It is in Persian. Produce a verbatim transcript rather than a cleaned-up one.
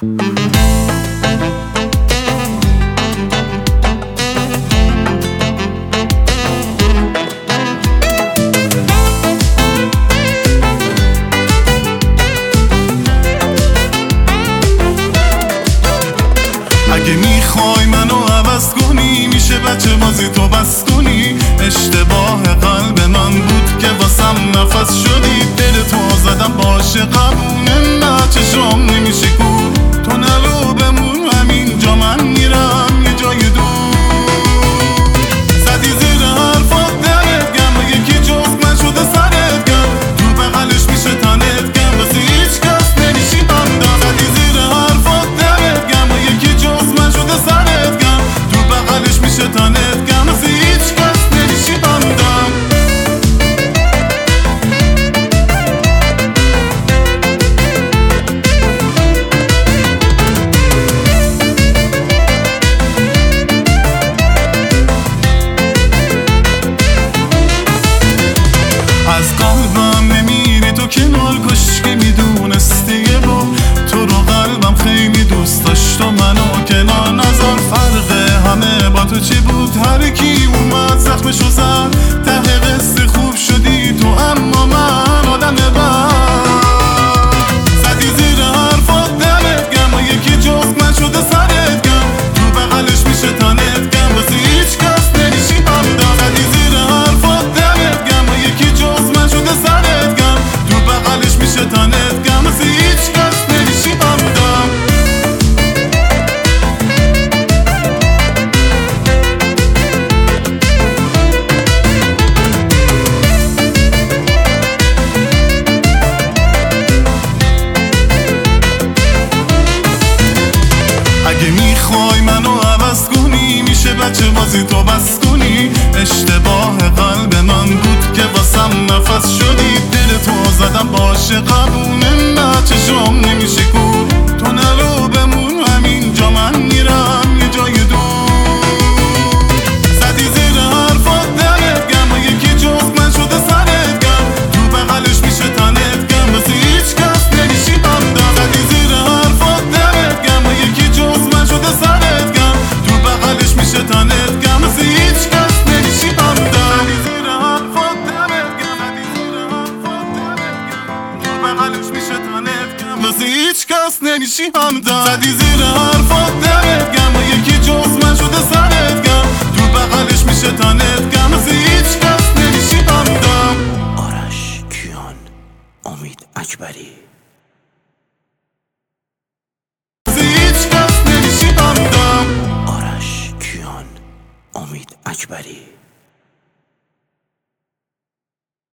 اگه میخوای منو عوض کنی میشه بچه بازی تو بس کنی. اشتباه قلب من بود که واسم نفس شدی. دل تو زدم باشه قبونه، نه چشم نمیشه کور. تو نرو بمون همینجا، من میرم یه جای دور. زدی زیر حرفات دمت گم، یکی جز من شده سرت گم. تو بغلش میشه تنت گم، واسه هیچ کس نمیشی همدم. زدی زیر حرفات دمت گم، یکی جز من شده سرت گم. تو بغلش میشه تنت گم، واسه هیچ کس نمیشی همدم. از قلبم نمیری تو کنار، کاش که میدونستی یه با تو رو قلبم خیلی دوست داشت و منو کنار نذار. فرق همه با تو چی بود؟ هر کی اومد زخمشو زد. ته قصه خوب شدی تو، اما من آدم بد. زدی زیر حرفات دمت گم، یکی جز من شده سرت گم. تو بغلش میشه تنت گم، واسه هیچ کس نمیشی همدم. زدی زیر حرفات دمت گم، یکی جز من شده سرت گم. تو بغلش میشه تنت گم، واسه هیچ کس نمیشی همدم. اگه میخوای منو عوض کنی میشه بچه بازی تو بس کنی. اشتباه قلب من بود که واسم نفس شدی. دل تو زدم باشه قبونه، نه چشم نمیشه کور. تو نرو بمون همینجا، من میرم یه جای دور. زدی زیر حرفات دمت گم، یکی جز من شده سرت گم. تو بغلش میشه تنت گم، واسه هیچ کس نمیشی همدم. زدی زیر حرفات دمت گم، یکی جز من شده سرت گم. تو بغلش میشه تنت گم، واسه هیچ کس نمیشی همدم. زدی زیر حرفات دمت گم، زدی زیر حرفات دمت گم. تو بغلش میشه تنت گم، واسه هیچ کس نمیشی همدم. زدی زیر حرفات دمت گم، یکی جز من شده سرت گم. تو بغلش میشه تنت گم، واسه هیچ کس نمیشی همدم. آرش کیان، امید اکبری. هیچ کس نمیشی همدم. آرش کیان، امید اکبری.